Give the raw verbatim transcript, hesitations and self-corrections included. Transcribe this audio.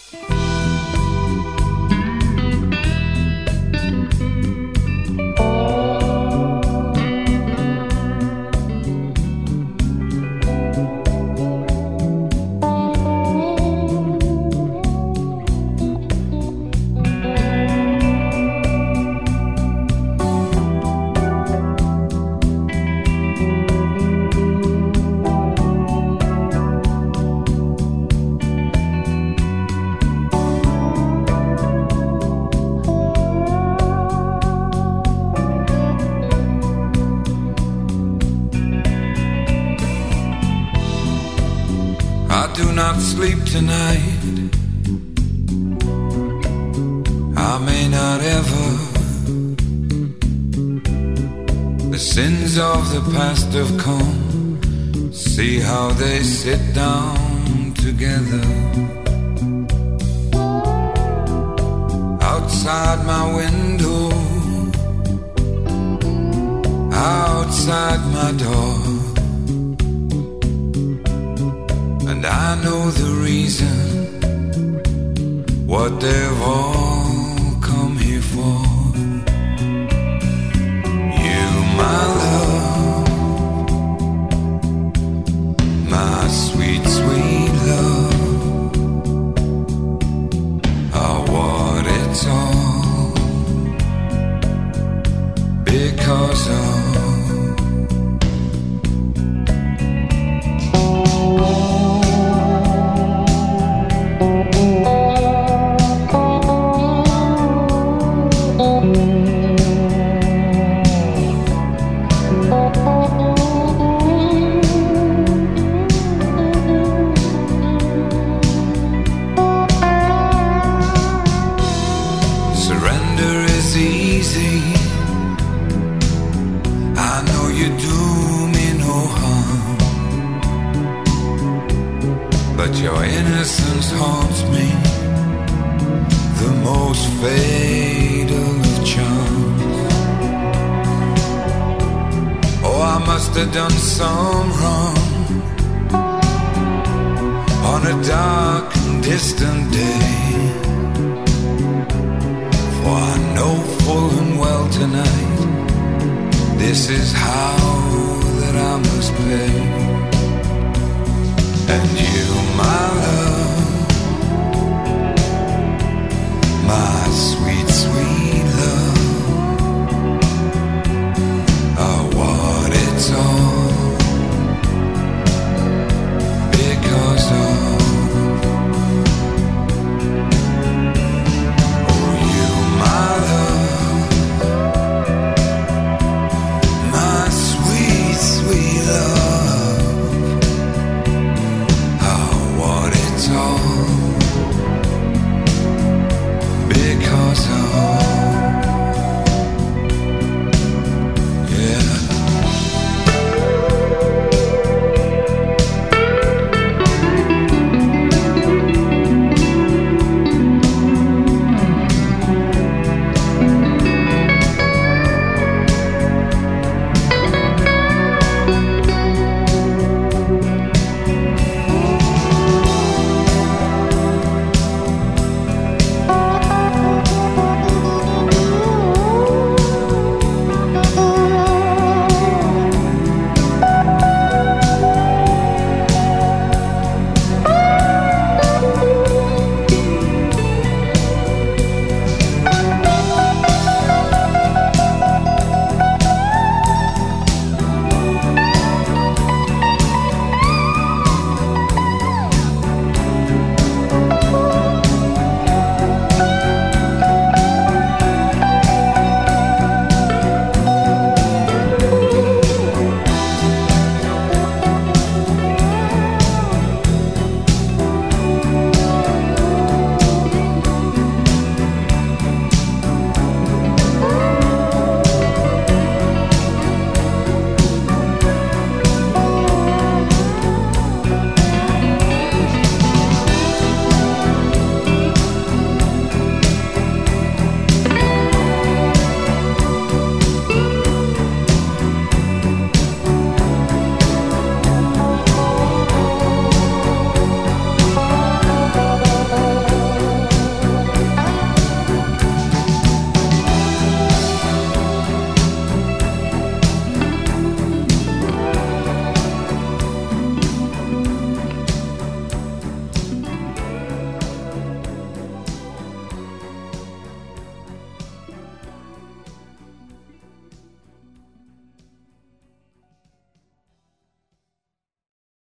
Sleep tonight. I may not ever. The sins of the past have come. See how they sit down together. Outside my window, outside my door. And I know the reason, what they've all come here for. You, my love, my sweet, sweet love, are what it's all because of. Your innocence haunts me, the most fatal of charms. Oh, I must have done some wrong on a dark and distant day, for I know full and well tonight, this is how that I must pay. And you, my love,